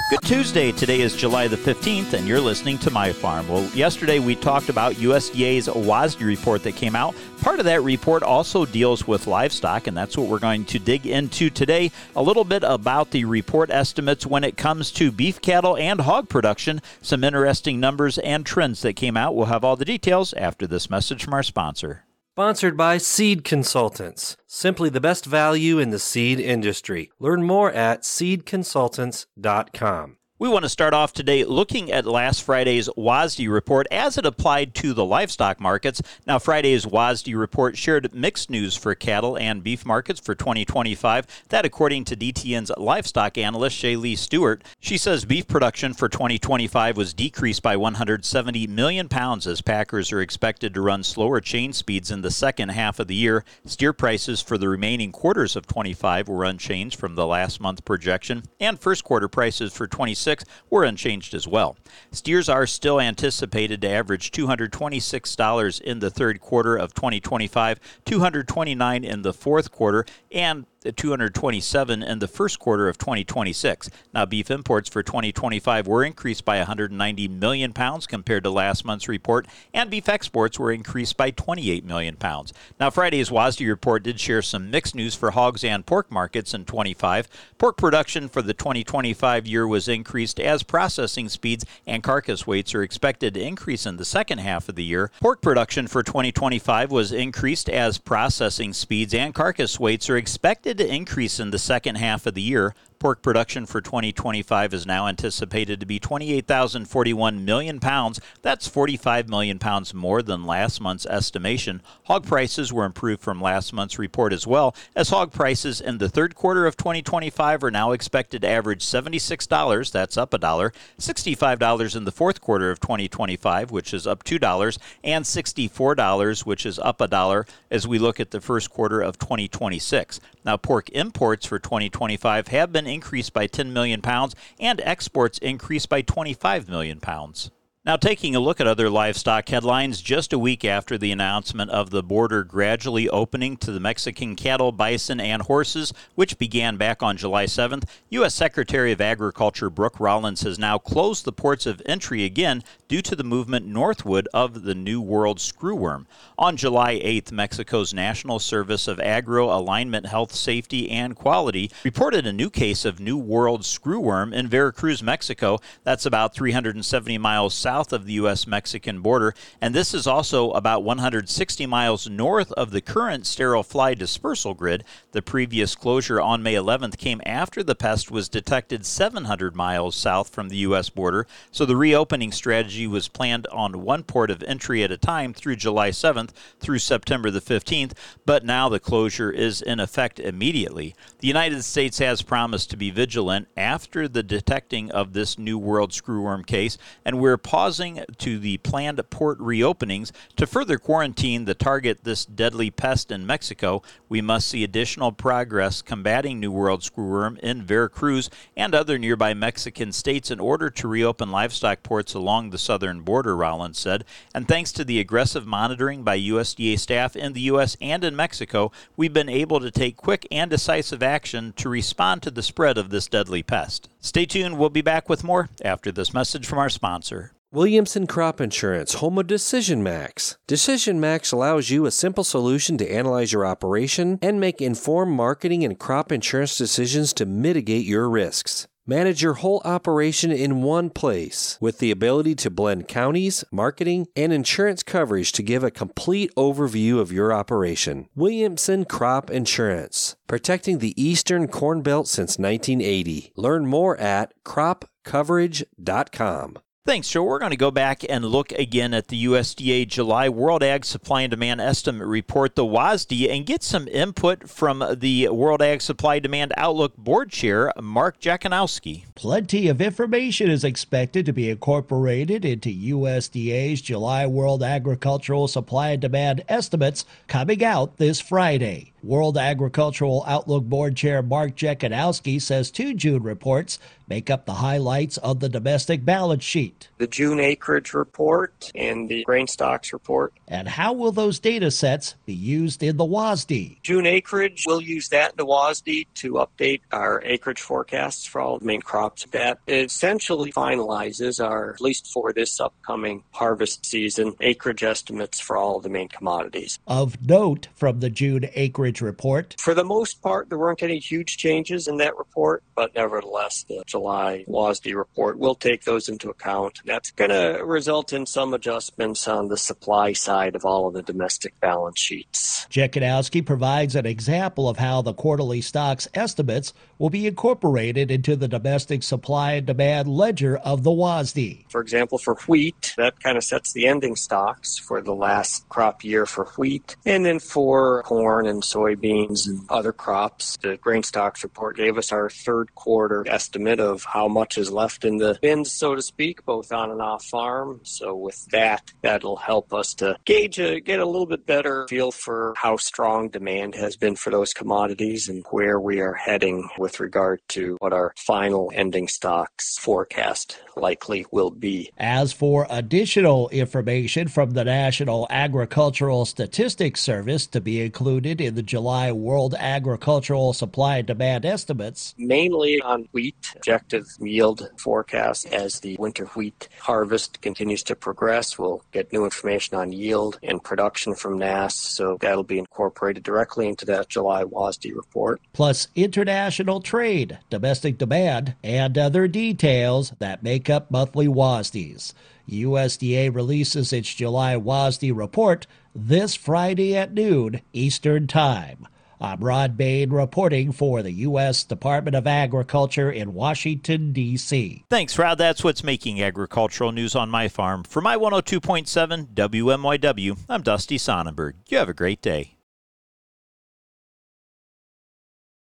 Good Tuesday. Today is July the 15th, and you're listening to My Farm. Well, yesterday we talked about USDA's WASDE report that came out. Part of that report also deals with livestock, and that's what we're going to dig into today. A little bit about the report estimates when it comes to beef cattle and hog production. Some interesting numbers and trends that came out. We'll have all the details after this message from our sponsor. Sponsored by Seed Consultants, simply the best value in the seed industry. Learn more at seedconsultants.com. We want to start off today looking at last Friday's WASDE report as it applied to the livestock markets. Now, Friday's WASDE report shared mixed news for cattle and beef markets for 2025. That, according to DTN's livestock analyst, Shaylee Stewart. She says beef production for 2025 was decreased by 170 million pounds as packers are expected to run slower chain speeds in the second half of the year. Steer prices for the remaining quarters of 25 were unchanged from the last month projection, and first quarter prices for 26 were unchanged as well. Steers are still anticipated to average $226 in the third quarter of 2025, $229 in the fourth quarter, and $227 in the first quarter of 2026. Now, beef imports for 2025 were increased by 190 million pounds compared to last month's report, and beef exports were increased by 28 million pounds. Now, Friday's WASDE report did share some mixed news for hogs and pork markets in 25. Pork production for the 2025 year was increased as processing speeds and carcass weights are expected to increase in the second half of the year. Pork production for 2025 was increased as processing speeds and carcass weights are expected to increase in the second half of the year. Pork production for 2025 is now anticipated to be 28,041 million pounds. That's 45 million pounds more than last month's estimation. Hog prices were improved from last month's report as well, as hog prices in the third quarter of 2025 are now expected to average $76, that's up $1, $65 in the fourth quarter of 2025, which is up $2, and $64, which is up $1 as we look at the first quarter of 2026. Now, pork imports for 2025 have been increased by 10 million pounds, and exports increased by 25 million pounds. Now, taking a look at other livestock headlines, just a week after the announcement of the border gradually opening to the Mexican cattle, bison, and horses, which began back on July 7th, U.S. Secretary of Agriculture Brooke Rollins has now closed the ports of entry again due to the movement northward of the New World screwworm. On July 8th, Mexico's National Service of Agro-Alignment Health, Safety, and Quality reported a new case of New World screwworm in Veracruz, Mexico. That's about 370 miles south of the U.S.-Mexican border, and this is also about 160 miles north of the current sterile fly dispersal grid. The previous closure on May 11th came after the pest was detected 700 miles south from the U.S. border, so the reopening strategy was planned on one port of entry at a time through July 7th through September the 15th, but now the closure is in effect immediately. The United States has promised to be vigilant after the detecting of this New World screwworm case, and we're pausing to the planned port reopenings to further quarantine the target this deadly pest in Mexico. We must see additional progress combating New World screwworm in Veracruz and other nearby Mexican states in order to reopen livestock ports along the southern border, Rollins said. And thanks to the aggressive monitoring by USDA staff in the U.S. and in Mexico, we've been able to take quick and decisive action to respond to the spread of this deadly pest. Stay tuned. We'll be back with more after this message from our sponsor. Williamson Crop Insurance, home of Decision Max. Decision Max allows you a simple solution to analyze your operation and make informed marketing and crop insurance decisions to mitigate your risks. Manage your whole operation in one place with the ability to blend counties, marketing, and insurance coverage to give a complete overview of your operation. Williamson Crop Insurance, protecting the Eastern Corn Belt since 1980. Learn more at cropcoverage.com. Thanks, Joe. We're going to go back and look again at the USDA July World Ag Supply and Demand Estimate Report, the WASDE, and get some input from the World Ag Supply Demand Outlook Board Chair, Mark Jakanowski. Plenty of information is expected to be incorporated into USDA's July World Agricultural Supply and Demand Estimates coming out this Friday. World Agricultural Outlook Board Chair Mark Jakanowski says 2 June reports make up the highlights of the domestic balance sheet. wheat? The June acreage report and the grain stocks report. And how will those data sets be used in the WASDE? June acreage, we'll use that in the WASDE to update our acreage forecasts for all the main crops. That essentially finalizes our, at least for this upcoming harvest season, acreage estimates for all the main commodities. Of note from the June acreage report, for the most part, there weren't any huge changes in that report, but nevertheless, the July WASDE report will take those into account. That's going to result in some adjustments on the supply side of all of the domestic balance sheets. Jekanowski provides an example of how the quarterly stocks estimates will be incorporated into the domestic supply and demand ledger of the WASDE. For example, for wheat, that kind of sets the ending stocks for the last crop year for wheat. And then for corn and soybeans and other crops, the grain stocks report gave us our third quarter estimate of how much is left in the bins, so to speak, both on and off farm. So with that, that'll help us to get a little bit better feel for how strong demand has been for those commodities and where we are heading with regard to what our final ending stocks forecast likely will be. As for additional information from the National Agricultural Statistics Service to be included in the July World Agricultural Supply and Demand estimates, mainly on wheat, projected yield forecast as the winter wheat harvest continues to progress. We'll get new information on yield and production from NASS, so that'll be incorporated directly into that July WASDE report. Plus international trade, domestic demand, and other details that make up monthly WASDEs. USDA releases its July WASDE report this Friday at noon Eastern Time. I'm Rod Bain reporting for the U.S. Department of Agriculture in Washington, D.C. Thanks, Rod. That's what's making agricultural news on my farm. For my 102.7 WMYW, I'm Dusty Sonnenberg. You have a great day.